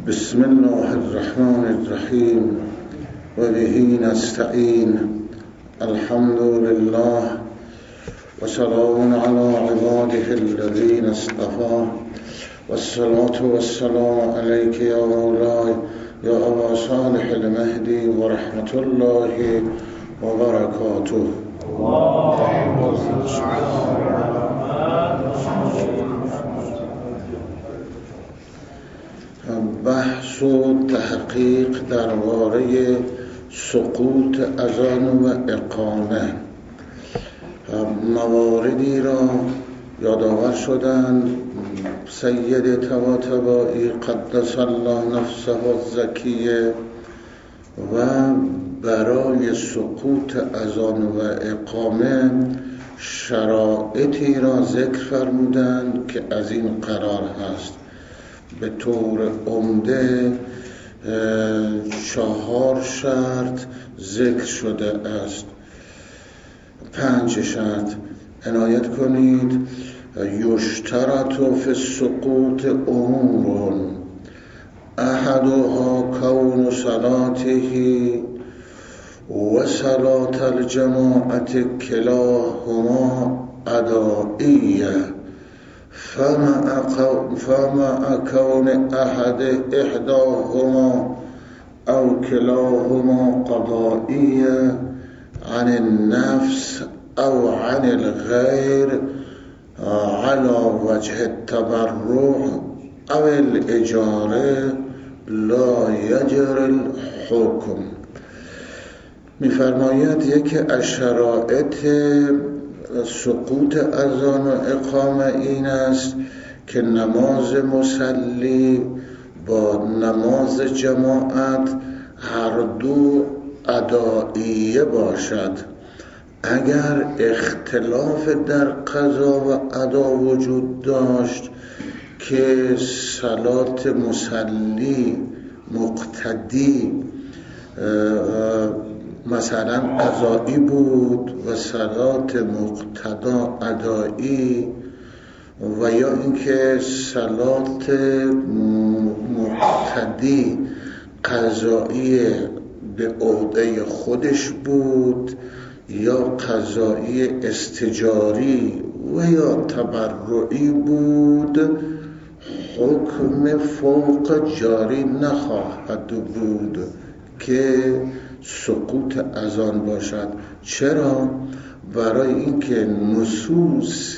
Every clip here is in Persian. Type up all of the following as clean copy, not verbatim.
بسم الله الرحمن الرحیم و به نستعین. الحمد لله و سلام علی عباده الذین اصطفى و الصلاة و السلام علیک یا مولای یا ابا صالح المهدی و رحمت الله و برکاته. بحث و تحقیق درباره سقوط اذان و اقامه. مواردی را یادآور شدند سید طباطبایی قدس الله نفسه الزکیه و برای سقوط اذان و اقامه شرایطی را ذکر فرمودند که از این قرار هست. به طور عمده 4 شرط ذکر شده است. 5 شرط عنایت کنید. یشترط فی السقوط امور احدها کون صلاته و صلاة الجماعة کلاهما ادائیه فمع كون احداهما او كلاهما قضائية عن النفس او عن الغير على وجه التبرع او الاجاره لا يجري الحكم. می‌فرماید یکی از شرایط سقوط اذان و اقامه این است که نماز مصلی با نماز جماعت هر دو ادائیه باشد. اگر اختلاف در قضا و ادا وجود داشت که صلات مصلی مقتدی مثلا قضایی بود و صلات مقتدا ادایی، و یا اینکه صلات مقتدی قضایی به عهده خودش بود یا قضایی استجاری و یا تبرعی بود، حکم فوق جاری نخواهد بود که سقوط اذان باشد. چرا؟ برای اینکه نصوص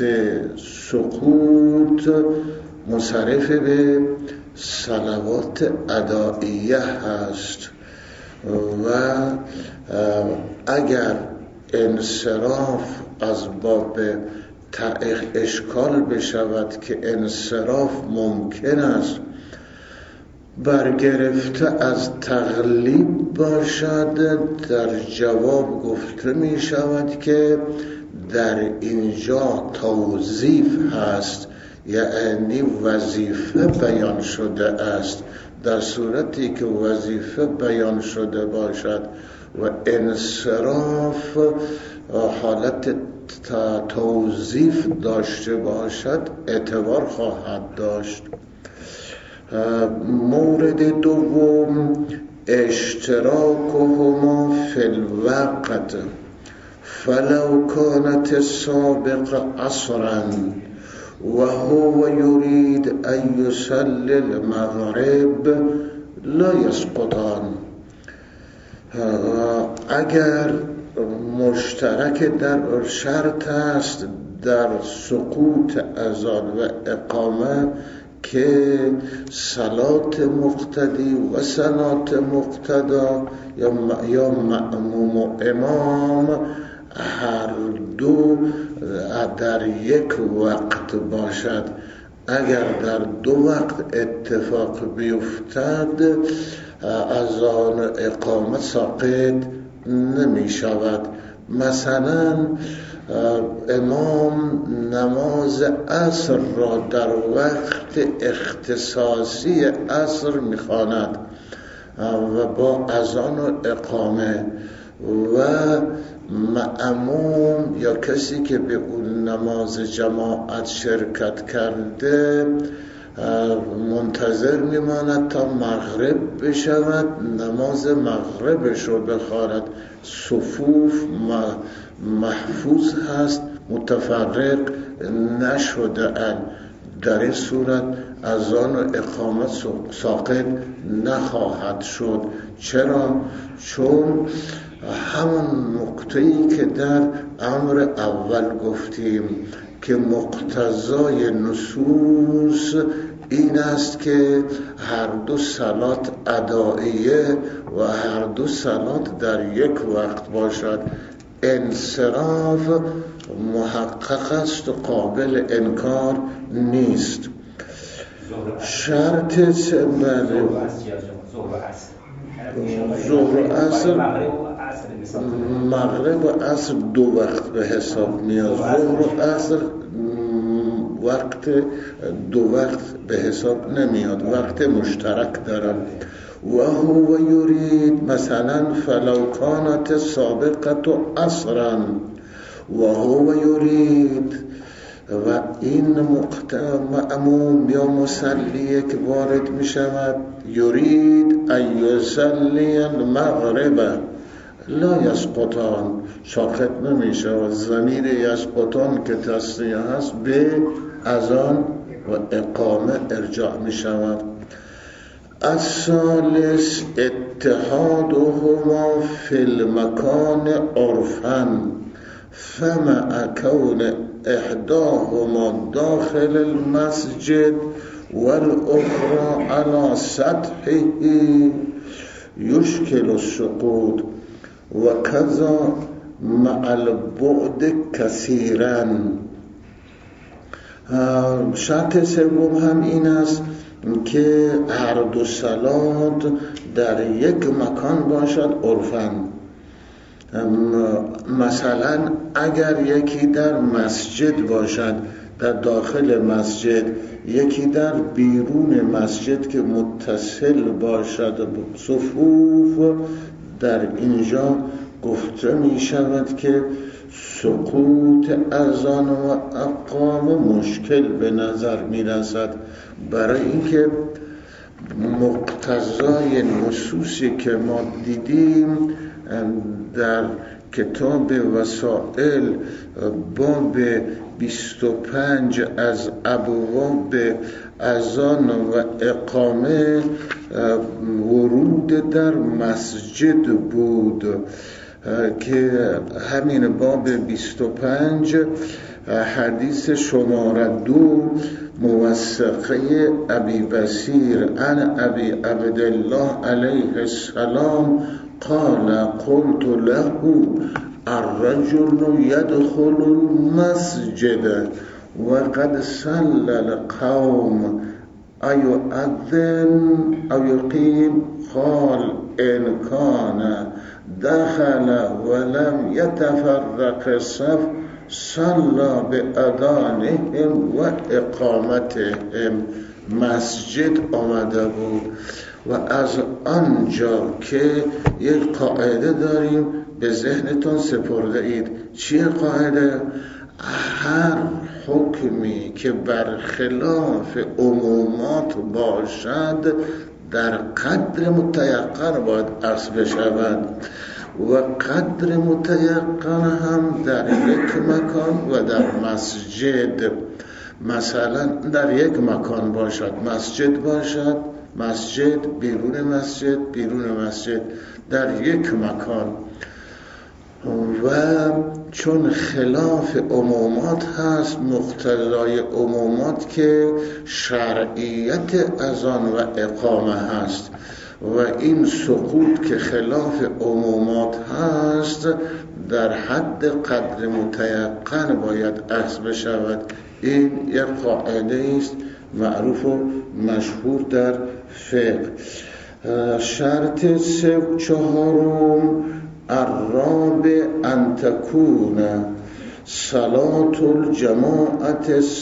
سقوط منصرف به صلوات ادائیه هست و اگر انصراف از باب اشکال بشود که انصراف ممکن است برگرفته از تغلیب باشد، در جواب گفته می شود که در اینجا توظیف هست، یعنی وظیفه بیان شده است. در صورتی که وظیفه بیان شده باشد و انصراف حالت توظیف داشته باشد اعتبار خواهد داشت. مورد دوم اشتراکهما فی الوقت فلو كانت السابق عصرا وهو يريد ان يصلي المغرب لا يسقطان. اگر مشترک در شرط است در سقوط اذان و اقامه که صلات مقتدی و صلات مقتدا یا مأموم و امام هر دو در یک وقت باشد. اگر در 2 وقت اتفاق بیفتد اذان و اقامه ساقط نمی شود. مثلا امام نماز عصر را در وقت اختصاصی عصر می‌خواند و با اذان و اقامه، و مأموم یا کسی که به اون نماز جماعت شرکت کرده منتظر میماند تا مغرب بشود، نماز مغربش رو بخواند. صفوف محفوظ هست، متفرق نشده اند. در این صورت اذان و اقامت ساقط نخواهد شد. چرا؟ چون همون نقطه‌ای که در امر اول گفتیم که مقتضای نصوص این است که هر دو صلات ادائیه و هر دو صلات در یک وقت باشد. انصراف محقق است و قابل انکار نیست. شرط ظهر و عصر، مغرب و عصر دو وقت به حساب میاد. ظهر و عصر وقت دو وقت به حساب نمیاد، وقت مشترک دارن. و هو یرید مثلا فلو کانت سابقت عصرا و هو یرید، و این مأموم یا مصلی که وارد می شود یرید ان یصلی المغرب لا یسقطان، ساقط نمی شود. ضمیر یسقطان که تصنیه هست به اذان و اقامه ارجاع می شود. الثالث اتحادهما فی المکان عرفا فمع کون احداهما داخل المسجد والاخرى على سطحه يشكل السقوط وكذا مع البعد كثيرا. شرط سوم هم این است که هر دو صلات در یک مکان باشد عرفاً. مثلا اگر یکی در مسجد باشد، در داخل مسجد، یکی در بیرون مسجد که متصل باشد صفوف، در اینجا گفته می شود که سقوط اذان و اقامه مشکل به نظر می رسد، برای اینکه مقتضای نصوصی که ما دیدیم در کتاب وسائل باب 25 از ابواب اذان و اقامه ورود در مسجد بود که همین باب 25 حدیث شماره 2 موثقه ابی بصیر عن ابی عبدالله علیه السلام قال قلت له الرجل يدخل المسجد وقد صلى القوم أيؤذن أو يقيم؟ قال إن كان دخل ولم يتفرق الصف صلى بأذانهم و اقامتهم. مسجد آمده بود و از آنجا که یک قاعده داریم به ذهنتون سپرده اید. چیه قاعده؟ هر حکمی که برخلاف عمومات باشد در قدر متیقن باید اخذ بشود و قدر متیقن هم در یک مکان و در مسجد. مثلا در یک مکان باشد، مسجد باشد، مسجد، بیرون مسجد، بیرون مسجد، در یک مکان. و چون خلاف عمومات هست، مقتضای عمومات که شرعیت اذان و اقامه هست و این سقوط که خلاف عمومات هست در حد قدر متیقن باید اخذ بشود. این یک قاعده است معروف و مشهور در فقه. شرط چهارم الرابع ان تكون صلاة الجماعة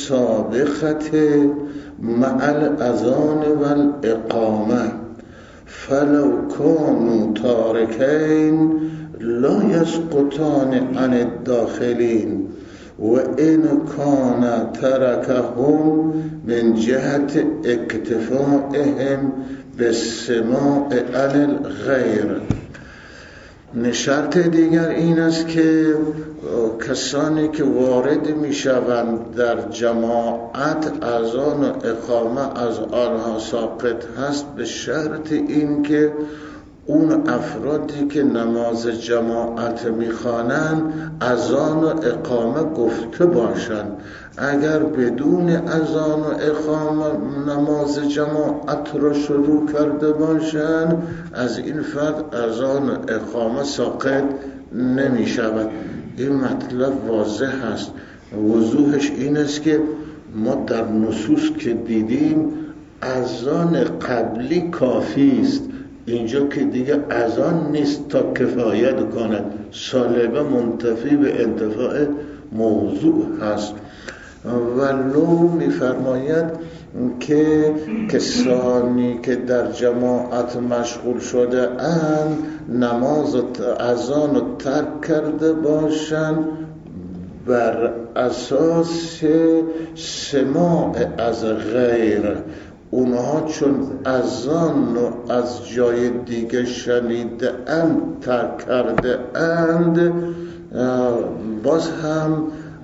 السابقة مع الاذان والاقامه فلو كانوا تاركين لا يسقطان عن الداخلين و این کان ترکهم من جهت اکتفائهم بالسماع عن الغیر. شرط دیگر این است که کسانی که وارد می شوند در جماعت اذان و اقامه از آنها ساقط هست، به شرط این که اون افرادی که نماز جماعت میخوانند اذان و اقامه گفته باشند. اگر بدون اذان و اقامه نماز جماعت را شروع کرده باشند، از این فرد اذان و اقامه ساقط نمی شود. این مطلب واضح است. وضوحش این است که ما در نصوص که دیدیم اذان قبلی کافی است. اینجا که دیگه اذان نیست تا کفایت کند، سالبه منتفی به انتفاع موضوع هست. و لو میفرماید که کسانی که در جماعت مشغول شده اند نماز اذان رو ترک کرده باشند بر اساس سماع از غیر. اونها چون اذان رو از جای دیگه شنیده اند ترک کرده اند، باز هم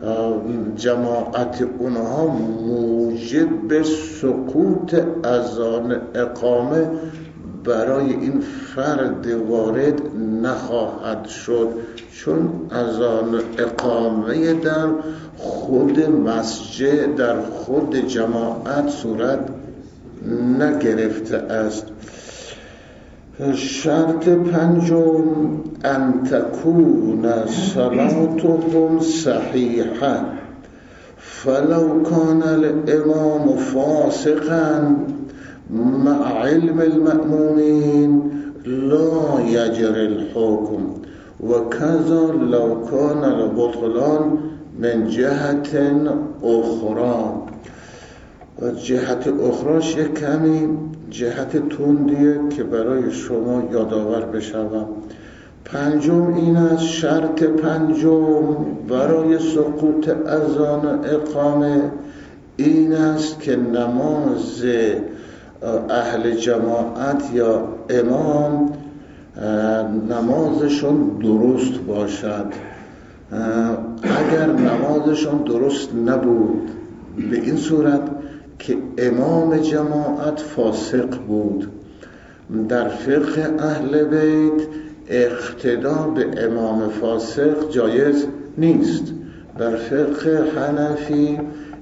جماعت اونها موجب سقوط اذان اقامه برای این فرد وارد نخواهد شد، چون اذان اقامه در خود مسجد در خود جماعت صورت نگرفته است. شرط پنجم ان تکون صلاتهم صحیحه فلو کان الامام فاسقا مع علم المأمومین لا یجری الحکم و کذا لو کان البطلان من جهت اخرى. و جهت اخراش یک کمی جهت تندیه که برای شما یادآور بشوم. پنجم این است، شرط پنجم برای سقوط اذان و اقامه این است که نماز اهل جماعت یا امام نمازشون درست باشد. اگر نمازشون درست نبود، به این صورت که امام جماعت فاسق بود، در فقه اهل بیت اقتدا به امام فاسق جایز نیست. در فقه حنفی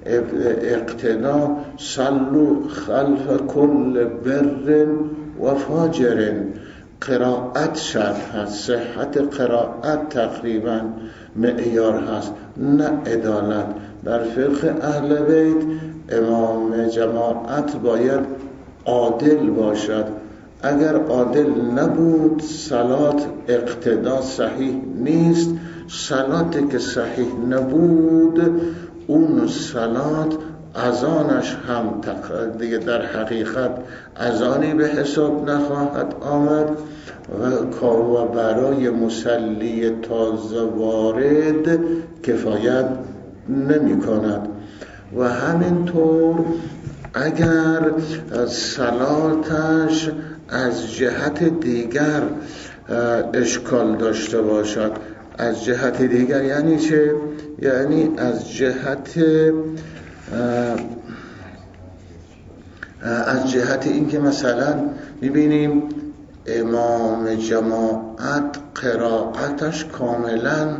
اقتدا صلو خلف کل بر و فاجر، قرائت شرط هست، صحت قرائت تقریبا معیار هست، نه عدالت. در فقه اهل بیت امام جماعت باید عادل باشد. اگر عادل نبود صلات اقتدا صحیح نیست. صلاتی که صحیح نبود اون صلات اذانش هم دیگه در حقیقت اذانی به حساب نخواهد آمد و برای مصلی تازه وارد کفایت نمی کند. و همینطور اگر صلاتش از جهت دیگر اشکال داشته باشد، از جهت دیگر یعنی چه؟ یعنی از جهت این که مثلا میبینیم امام جماعت قرائتش کاملا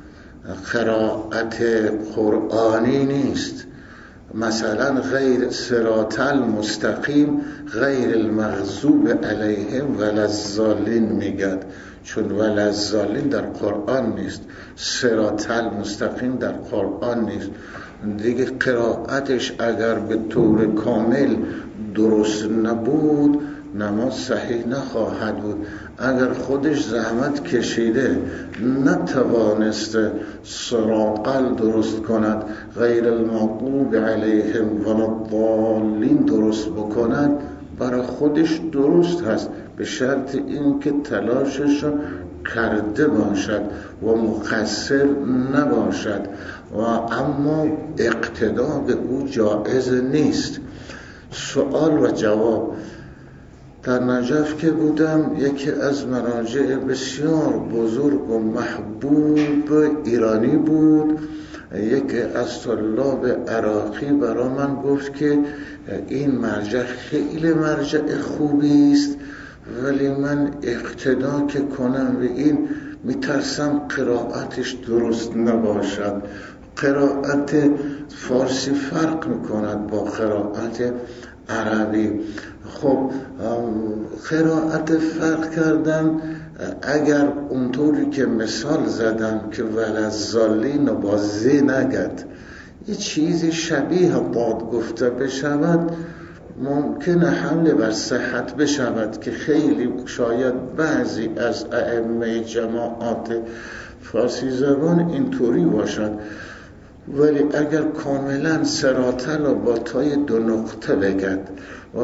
قرائت قرآنی نیست، مثلا غیر صراط المستقیم غیر المغضوب علیهم ولا الضالین میگد، چون ولا الضالین در قرآن نیست، صراط المستقیم در قرآن نیست. دیگه قرائتش اگر به طور کامل درست نبود نماز صحیح نخواهد بود. اگر خودش زحمت کشیده نتوانسته صراط درست کند، غیر المغضوب علیهم ولا الضالین درست بکند، برای خودش درست هست، به شرط این که تلاشش کرده باشد و مقصر نباشد و اما اقتدا به او جایز نیست. سوال و جواب. در نجف که بودم یکی از مراجع بسیار بزرگ و محبوب ایرانی بود، یکی از طلاب عراقی برای من گفت که این مرجع خیلی مرجع خوبی است، ولی من اقتدا که کنم به این میترسم قرائتش درست نباشد. قرائت فارسی فرق میکند با قرائت عربی. خب قرائت فرق کردن، اگر اونطوری که مثال زدم که وللضالین و با زی نگد یه چیزی شبیه باد گفته بشود، ممکنه حمله بر صحت بشود که خیلی شاید بعضی از ائمه جماعات فارسی زبان اینطوری باشد، ولی اگر کاملا سراتل و با تای 2 نقطه بگد و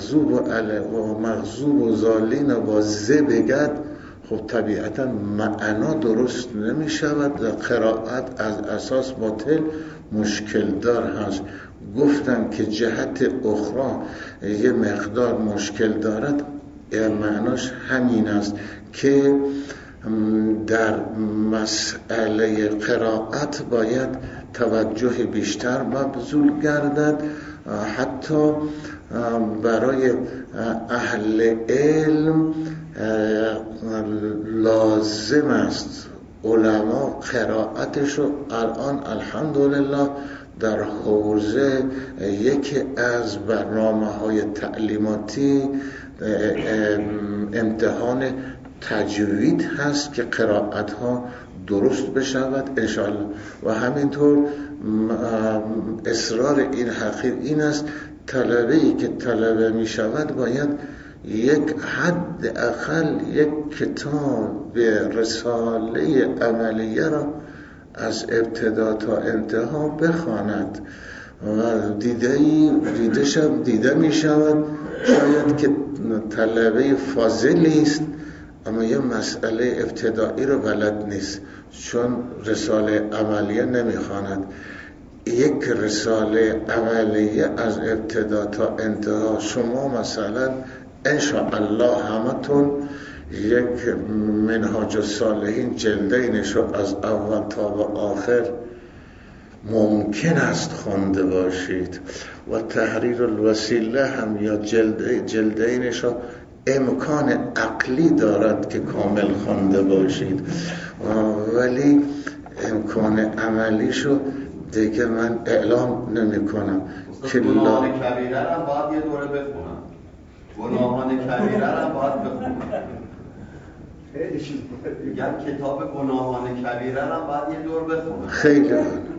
مغضوب و ضالین و با ز بگد، خب طبیعتا معنا درست نمی شود و قرائت از اساس باطل مشکل دار هست. گفتن که جهت اخرى یه مقدار مشکل دارد، معناش همین است که در مسئله قرائت باید توجه بیشتر مبذول گردد. حتی برای اهل علم لازم است علما قرائتشو الان الحمدلله در حوزه یکی از برنامه‌های تعلیماتی امتحان تجوید هست که قرائت‌ها درست بشود انشاءالله. و همینطور اصرار این حقیر این است طلبه‌ای که طلبه می شود باید یک حد اقل یک کتاب رساله عملیه را از ابتدا تا انتها بخواند و دیده می شود شاید که طلبه فاضلی است اما یه مسئله ابتدایی رو بلد نیست، چون رساله عملیه نمیخواند. یک رساله عملیه از ابتدا تا انتها شما مثلا انشاءالله همتون یک منهاج الصالحین جلدینش رو از اول تا به آخر ممکن است خوانده باشید و تحریر الوسیله هم یا جلدینش رو امکان عقلی دارد که کامل خوانده باشید، ولی امکان عملیشو دیگه من اعلام نمی کنم. گناهان کبیره را باید یه دوره بخونم، گناهان کبیره را باید بخونم، میگم کتاب گناهان کبیره را باید یه دور بخونم. خیلی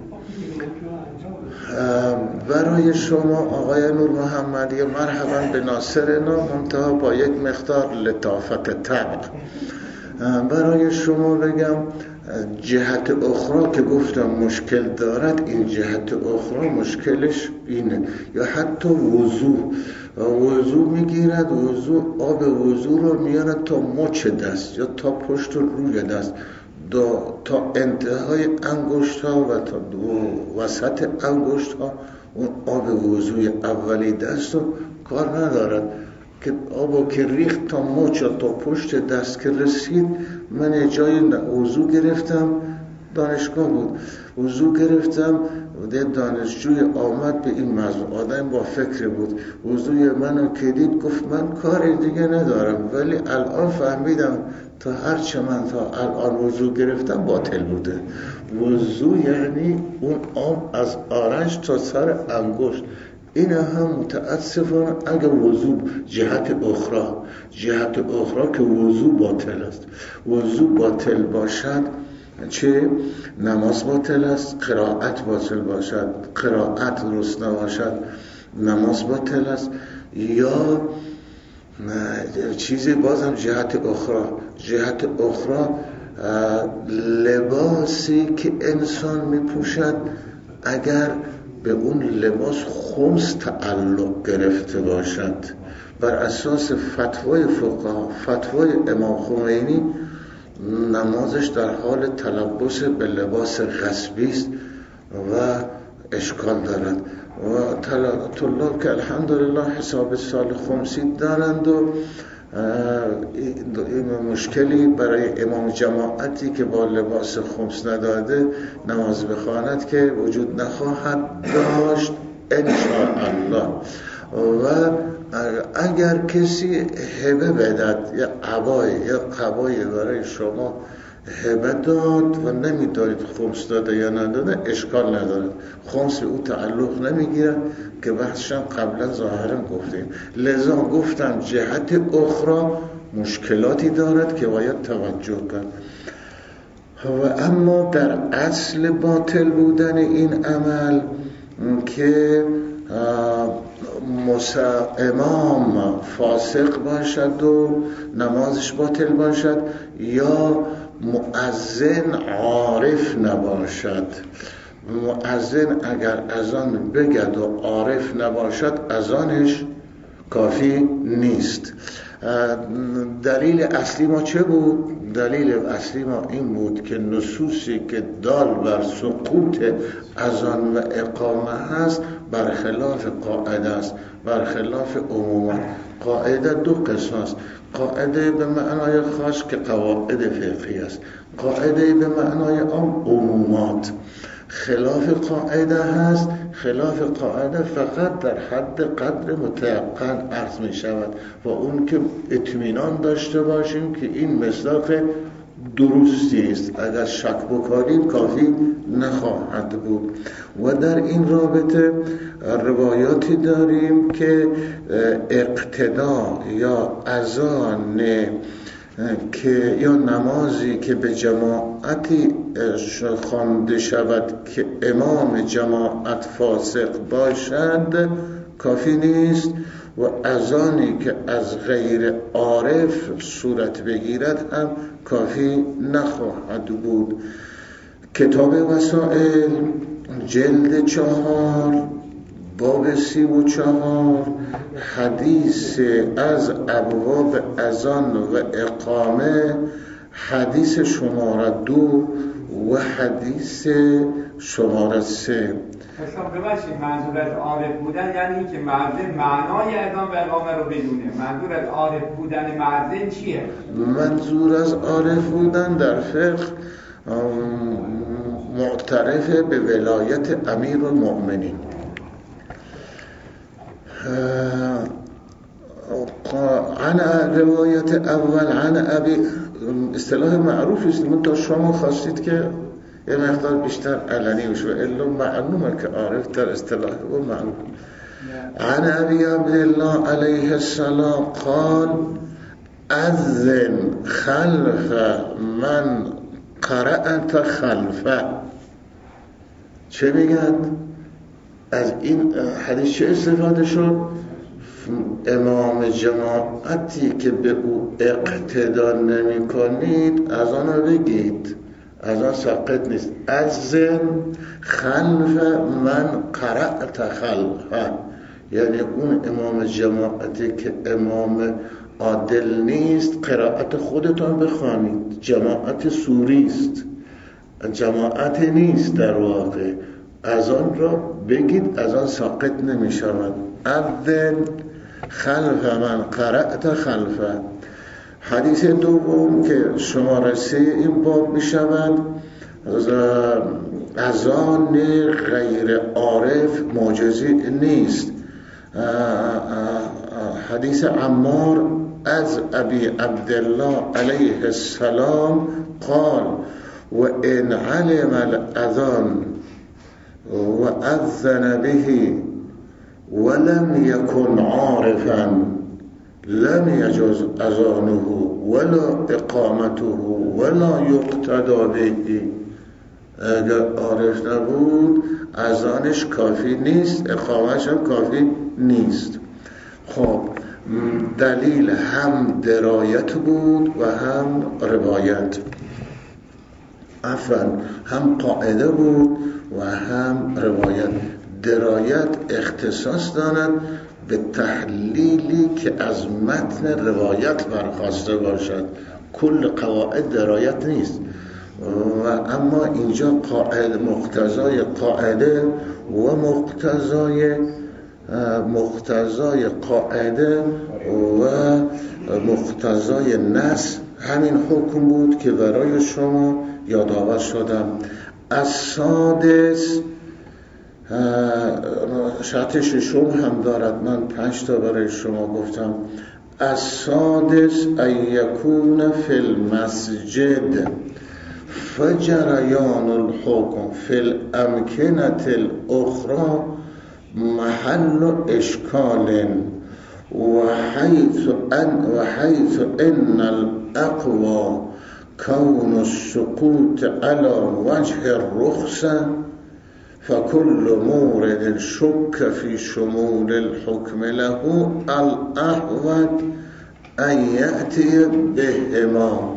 برای شما آقای نور محمدی مرحبا به ناصرنا، منتها با یک مقدار لطافت طبع. برای شما بگم جهت اخرى که گفتم مشکل دارد، این جهت اخرى مشکلش اینه. یا حتی وضو میگیرد، آب وضو رو میارد تا مچ دست یا تا پشت و روی دست تا انتهای انگشت ها و تا وسط انگشت ها اون آب وضوی اولی دست رو کار ندارد که آبو که ریخت تا مچ تا پشت دست که رسید. من جای وضو گرفتم، دانشگاه بود، وضو گرفتم، دانشجوی آمد به این موضوع، آدم با فکر بود، وضوی منو که دید گفت من کاری دیگه ندارم، ولی الان فهمیدم تا هرچه من تا الان وضو گرفتم باطل بوده. وضو یعنی اون آب از آرنج تا سر انگشت. این هم متاسفانه اگر وضو جهت اخرى که وضو باطل است. وضو باطل باشد چه؟ نماز باطل است، قرائت باطل باشد، قرائت درست نباشد نماز باطل است. یا چیزی بازم جهت اخرى لباسی که انسان می پوشد اگر به اون لباس خمس تعلق گرفته باشد، بر اساس فتوای فقها، فتوای امام خمینی نمازش در حال تلبس به لباس غصبی است و اشکال دارد و طلاب که الحمدلله حساب سال خمسی دارند و مشکلی برای امام جماعتی که با لباس خمس نداده نماز بخواند که وجود نخواهد داشت انشاءالله. و اگر کسی هبه بدد یا قبای برای شما هبه داد و نمیدارید خمس داده یا نداده اشکال ندارد، خمس به او تعلق نمیگیرد که بحثشم قبلا ظاهرا گفتیم. لذا گفتم جهت اخرى مشکلاتی دارد که باید توجه کرد. و اما در اصل باطل بودن این عمل که امام فاسق باشد و نمازش باطل باشد یا مؤذن عارف نباشد. مؤذن اگر اذان بگد و عارف نباشد اذانش کافی نیست. دلیل اصلی ما چه بود؟ دلیل اصلی ما این بود که نصوصی که دال بر سقوط اذان و اقامه هست برخلاف قاعده است، برخلاف عمومات. قاعده دو قسم است: قاعده به معنای خاص که قواعد فقهی است، قاعده به معنای عام عمومات. خلاف قاعده هست، خلاف قاعده فقط در حد قدر متيقن عرض می شود و اون که اطمینان داشته باشیم که این مصداق درستی است، اگر شک بکنیم کافی نخواهد بود. و در این رابطه روایاتی داریم که اقتدا یا اذان که یا نمازی که به جماعتی خوانده شود که امام جماعت فاسق باشد کافی نیست و اذانی که از غیر عارف صورت بگیرد هم کافی نخواهد بود. کتاب وسائل جلد 4 باب 34 حدیث از ابواب اذان و اقامه، حدیث شماره 2 و حدیث شماره 3. حساب ببخشید، منظور از عارف بودن یعنی این که مؤذن معنای اذان و اقامه رو بدونه. منظور از عارف بودن مؤذن چیه؟ منظور از عارف بودن در فقه معترف به ولایت امیر المؤمنین. عن روایت اول عن ابی، اصطلاح معروفی است، من تا شما خواستید که یه مقدار بیشتر علنی بشه و الا معلومه که عارف در اصطلاح و معلوم. عن ابی عبدالله علیه السلام قال اذن خلف من قرأت خلفه. چه میگن؟ از این حدیث چه استفاده شد؟ امام جماعتی که به او اقتدا نمی کنید از آن رو بگید، از آن ساقط نیست. اذن خلف من قرأت خلفه، یعنی اون امام جماعتی که امام عادل نیست قرائت خودتان بخوانید. جماعت سوری است، جماعت نیست در واقع. از آن را بگید، از آن ساقط نمی شود. اذن خلف من قرأت خلفه. حدیث دوم که شماره 3 این باب می شود، اذان غیر عارف معجزی نیست. حدیث عمار از ابی عبدالله علیه السلام قال و ان علم الاذان و اذن به ولم يكن عارفا لم يجوز اذانه ولا اقامته ولا يقتدى به. اگر عارف نبود اذانش کافی نیست، اقامتش هم کافی نیست. خب دلیل هم درایت بود و هم روایت، هم قاعده بود و هم روایت. درایت اختصاص دارد به تحلیلی که از متن روایت برخواسته باشد، کل قواعد درایت نیست و اما اینجا مقتضای قاعده و مقتضای قاعده و مقتضای نص همین حکم بود که برای شما یادآور شدم. السادس شرط ششم هم دارد، من 5 تا برای شما گفتم. السادس ان یکون فی المسجد فجریان الحکم فی الامکنة الاخرى محل اشکال وحيث ان الاقوى كون السقوط على وجه الرخصة فكل مورد شك في شمول الحكم له الأحوط أن يأتي بهما.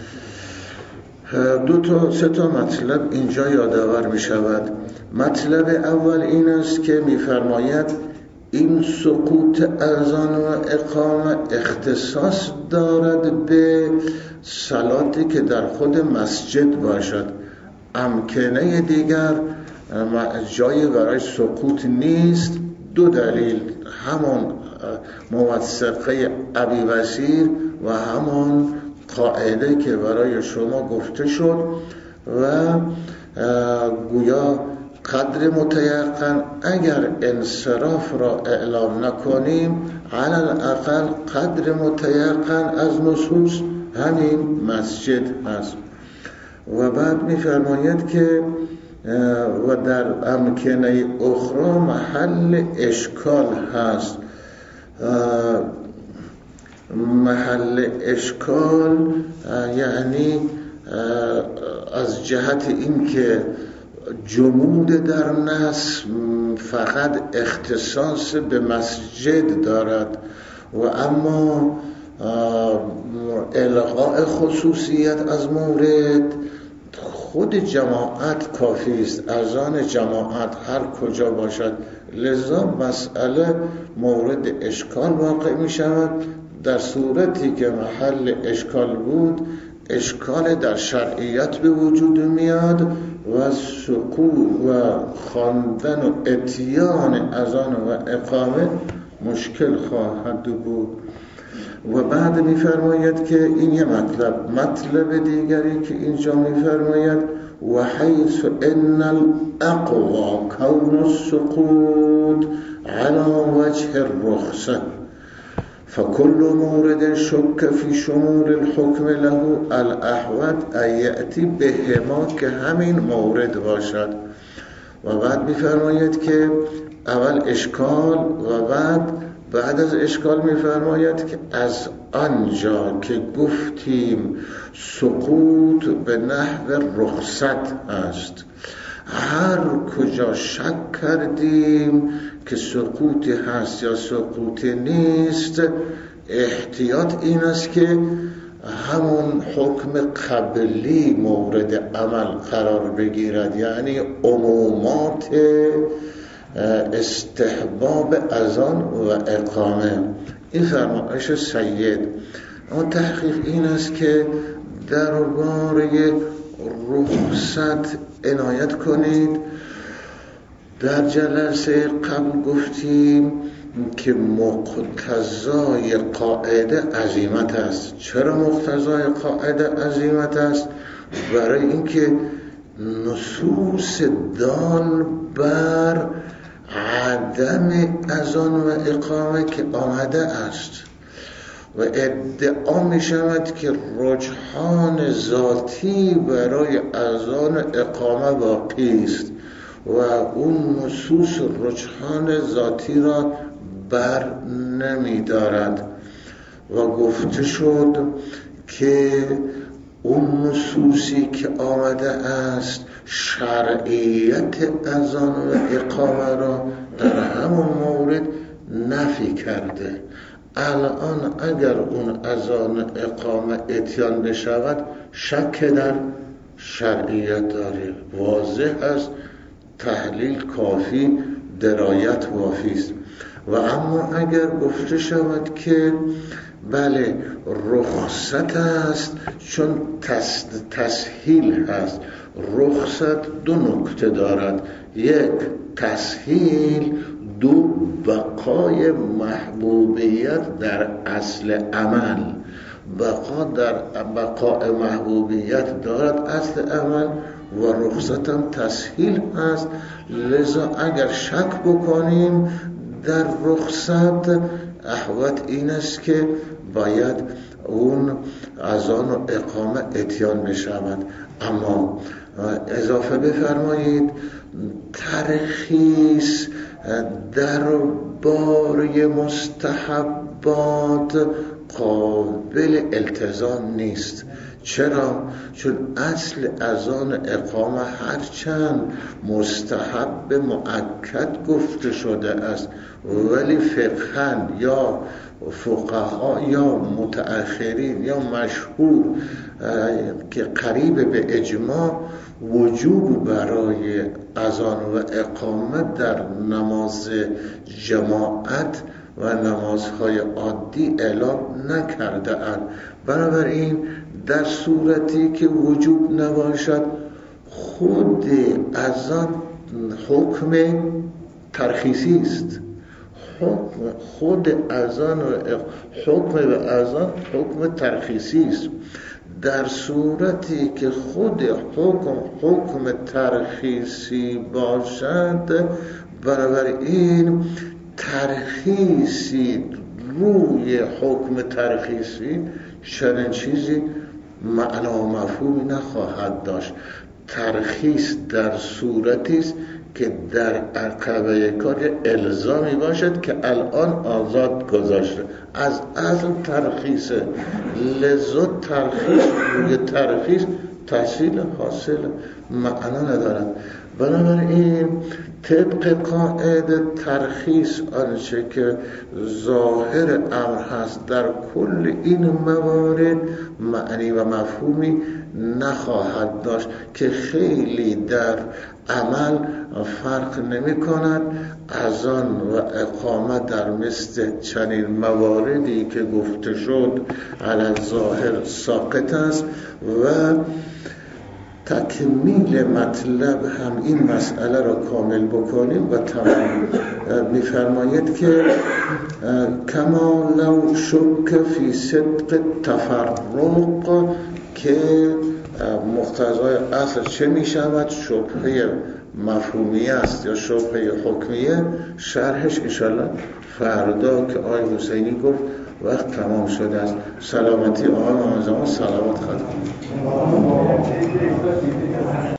2 تا مطلب اینجا یادآور می شود. مطلب اول این است که می فرماید این سقوط اذان و اقامه اختصاص دارد به صلاتی که در خود مسجد باشد. امکنه دیگر جایی برای سقوط نیست. 2 دلیل، همون موثقه ابی بصیر و همون قاعده که برای شما گفته شد و گویا قدر متیقن اگر انصراف را اعلام نکنیم علل اقل قدر متیقن از نصوص همین مسجد هست. و بعد می‌فرماید که و در امکنه اخرى محل اشکال هست. محل اشکال یعنی از جهت این که جمود در نص فقط اختصاص به مسجد دارد و اما الغاء خصوصیت از مورد خود جماعت کافی است، اذان جماعت هر کجا باشد. لذا مسئله مورد اشکال واقع می شود. در صورتی که محل اشکال بود اشکال در شرعیت به وجود میاد و سقوط و خواندن و اتیان اذان و اقامه مشکل خواهد بود. و بعد می‌فرماید که این یه مطلب دیگری که اینجا می‌فرماید و حیث ان الاقوى کون السقوط على وجه الرخصة فكل مورد شك في شمول الحكم له الاحوط ان يأتي بهما که همین مورد باشد. و بعد می‌فرماید که اول اشکال و بعد از اشکال می‌فرماید که از آنجا که گفتیم سقوط به نحو رخصت است، هر کجا شک کردیم که سقوطی هست یا سقوطی نیست، احتیاط این است که همون حکم قبلی مورد عمل قرار بگیرد، یعنی عمومات استحباب اذان و اقامه. این فرمایش سید. اما تحقیق این است که درباره رخصت عنایت کنید. در جلسه قبل گفتیم که مقتضای قاعده عزیمت است. چرا مقتضای قاعده عزیمت است؟ برای اینکه نصوص دال بر عدم اذان و اقامه که آمده است و ادعا می شود که رجحان ذاتی برای اذان و اقامه باقی است و اون نصوص رجحان ذاتی را بر نمی دارد و گفته شد که اون نصوصی که آمده است شرعیت اذان و اقامه را در همون مورد نفی کرده. الان اگر اون اذان و اقامه اتیان بشود شک در شرعیت داره، واضح است، تحلیل کافی، درایت وافی است. و اما اگر گفته شود که بله رخصت است، چون تسهیل هست. رخصت دو نکته دارد، یک تسهیل، دو بقای محبوبیت در اصل عمل. بقای محبوبیت دارد اصل عمل و رخصت هم تسهیل هست. لذا اگر شک بکنیم در رخصت، احوط این است که باید اون اذان و اقامه اتیان بشود. اما اضافه بفرمایید ترخیص در باره مستحبات قابل التزام نیست. چرا؟ چون اصل اذان اقامه هرچند مستحب مؤکد گفته شده است، ولی فقهاً یا فقها یا متأخرین یا مشهور که قریب به اجماع، وجوب برای اذان و اقامه در نماز جماعت و نمازهای عادی اعلام نکرده اند. بنابراین در صورتی که وجوب نباشد، خود اذان حکم ترخیصی است. خود اذان و حکم و اذان حکم ترخیصی است. در صورتی که خود حکم ترخیصی باشد، بنابراین ترخیصی روی حکم ترخیصی چنین چیزی معنا و مفهومی نخواهد داشت. ترخیص در صورتی است که در عقبه کار الزامی باشد که الان آزاد گذاشته، از اصل ترخیصه. لذا ترخیص روی ترخیص تحصیل حاصل معنا ندارد. بنابراین طبق قاعده ترخیص آنچه که ظاهر امر هست در کل این موارد معنی و مفهومی نخواهد داشت که خیلی در عمل فرق نمی کند. اذان و اقامه در مثل چنین مواردی که گفته شد علی ظاهر ساقط است. و تکمیل مطلب هم این مسئله را کامل بکنیم و تمام. می‌فرماید که کما لو شک فی صدق تفرق، که مقتضای اصل چه می‌شود؟ شبهه مفهومیه است یا شبهه حکمیه. شرحش انشاءالله فردا که آقای حسینی گفت وقت تمام شده است. سلامتی آقای محمد زمان، سلامت خدا.